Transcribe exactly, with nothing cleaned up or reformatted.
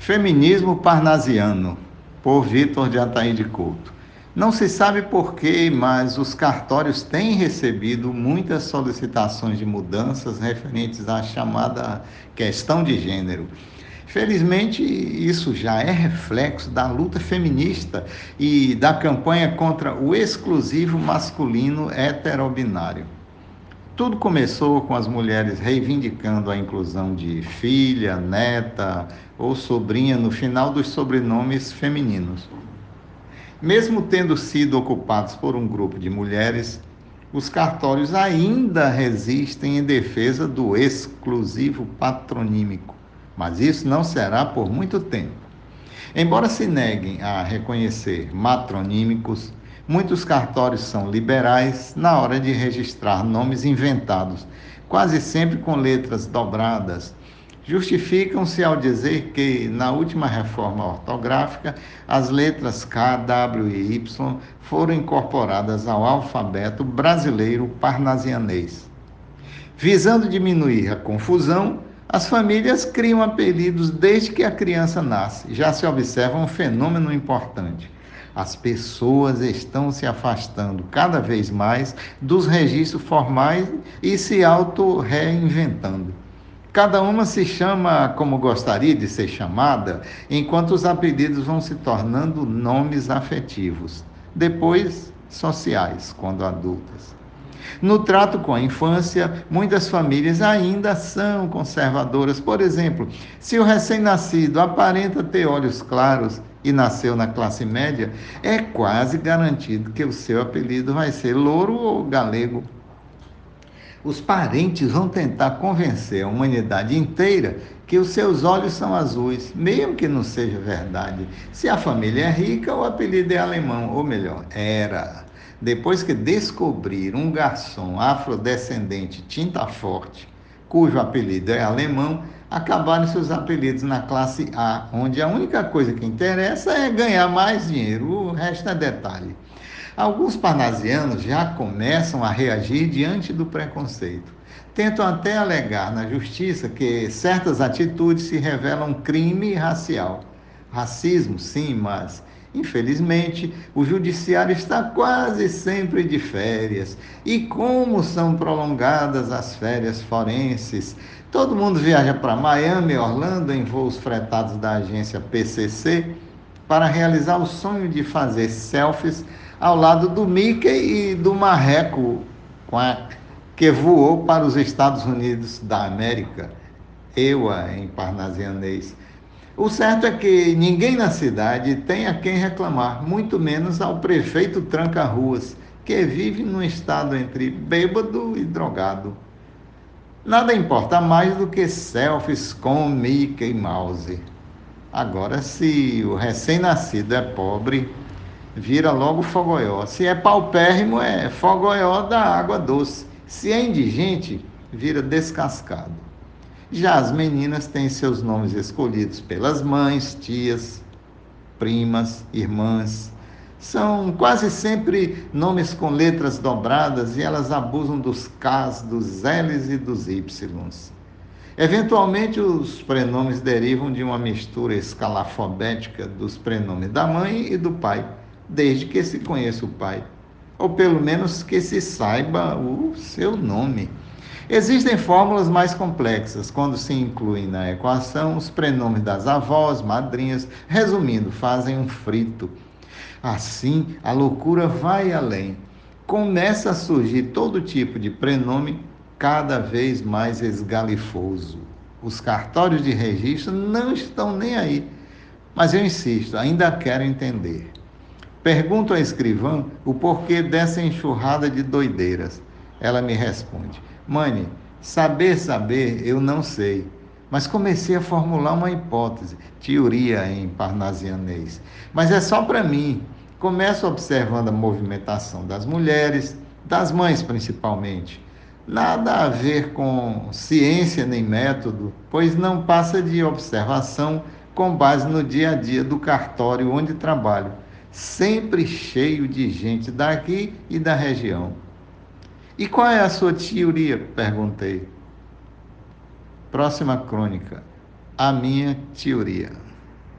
Feminismo Parnasiano, por Vitor de Ataíde Couto. Não se sabe porquê, mas os cartórios têm recebido muitas solicitações de mudanças referentes à chamada questão de gênero. Felizmente, isso já é reflexo da luta feminista e da campanha contra o exclusivo masculino heterobinário. Tudo começou com as mulheres reivindicando a inclusão de filha, neta ou sobrinha no final dos sobrenomes femininos. Mesmo tendo sido ocupados por um grupo de mulheres, os cartórios ainda resistem em defesa do exclusivo patronímico, mas isso não será por muito tempo. Embora se neguem a reconhecer matronímicos, muitos cartórios são liberais na hora de registrar nomes inventados, quase sempre com letras dobradas. Justificam-se ao dizer que, na última reforma ortográfica, as letras K, W e Y foram incorporadas ao alfabeto brasileiro parnasianês. Visando diminuir a confusão, as famílias criam apelidos desde que a criança nasce. Já se observa um fenômeno importante. As pessoas estão se afastando cada vez mais dos registros formais e se auto-reinventando. Cada uma se chama como gostaria de ser chamada, enquanto os apelidos vão se tornando nomes afetivos, depois sociais, quando adultas. No trato com a infância, muitas famílias ainda são conservadoras. Por exemplo, se o recém-nascido aparenta ter olhos claros e nasceu na classe média, é quase garantido que o seu apelido vai ser louro ou galego. Os parentes vão tentar convencer a humanidade inteira que os seus olhos são azuis, mesmo que não seja verdade. Se a família é rica, o apelido é alemão, ou melhor, era. Depois que descobriram um garçom afrodescendente tinta forte, cujo apelido é alemão, acabaram seus apelidos na classe A, onde a única coisa que interessa é ganhar mais dinheiro, o resto é detalhe. Alguns parnasianos já começam a reagir diante do preconceito. Tentam até alegar na justiça que certas atitudes se revelam crime racial. Racismo, sim, mas, infelizmente, o judiciário está quase sempre de férias. E como são prolongadas as férias forenses? Todo mundo viaja para Miami, Orlando, em voos fretados da agência P C C, para realizar o sonho de fazer selfies ao lado do Mickey e do marreco que voou para os Estados Unidos da América, eua em parnasianês. O certo é que ninguém na cidade tem a quem reclamar, muito menos ao prefeito Tranca-Ruas, que vive num estado entre bêbado e drogado. Nada importa mais do que selfies com Mickey Mouse. Agora, se o recém-nascido é pobre, vira logo fogoió. Se é paupérrimo, é fogoió da água doce. Se é indigente, vira descascado. Já as meninas têm seus nomes escolhidos pelas mães, tias, primas, irmãs. São quase sempre nomes com letras dobradas e elas abusam dos Ks, dos Ls e dos Ys. Eventualmente, os prenomes derivam de uma mistura escalafobética dos prenomes da mãe e do pai, desde que se conheça o pai, ou pelo menos que se saiba o seu nome. Existem fórmulas mais complexas, quando se incluem na equação os prenomes das avós, madrinhas, resumindo, fazem um frito. Assim, a loucura vai além. Começa a surgir todo tipo de prenome cada vez mais esgalifoso. Os cartórios de registro não estão nem aí, mas eu insisto, ainda quero entender. Pergunto à escrivã o porquê dessa enxurrada de doideiras. Ela me responde: Mãe, saber, saber, eu não sei. Mas comecei a formular uma hipótese, teoria em parnasianês. Mas é só para mim. Começo observando a movimentação das mulheres, das mães principalmente. Nada a ver com ciência nem método, pois não passa de observação com base no dia a dia do cartório onde trabalho, sempre cheio de gente daqui e da região. E qual é a sua teoria? Perguntei. Próxima crônica. A minha teoria.